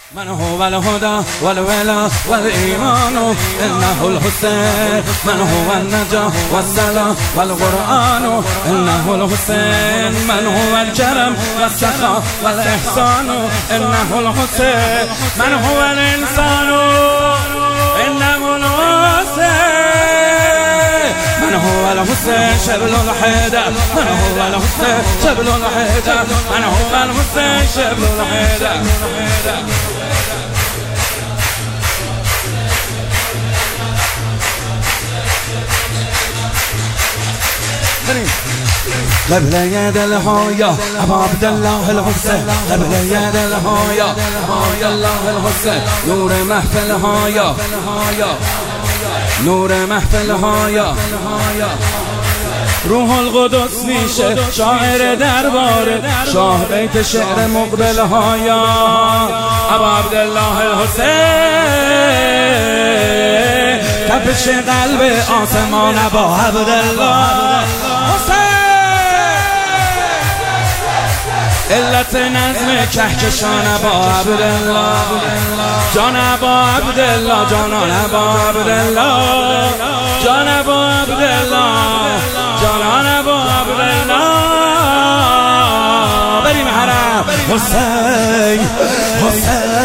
من هو الهدى والولا والإيمان إنه الحسين من هو النجاة والسلام والقرآن إنه الحسين من هو الكرم والسخاء والإحسان إنه الحسين من هو الإنسان إنه الحسين من هو الحسين شبل الحيدر من هو الحسين شبل الحيدر من هو الحسين شبل الحيدر قبل يد الهوية أبا عبد الله الحسين قبل يد الهوية أبا عبد الله الحسين نور محفل هايا نور محفل هايا روح القدس میشه شاعر دربار شاه بیت شعر مقبل هایا ابا عبدالله الحسین تپش قلب آسمان ابا عبدالله حسین علت نظم کهکشان ابا عبدالله جان ابا عبدالله جانان ابا عبدالله جان ابا عبدالله جانان ابا عبدالله بریم حرم حسین حسین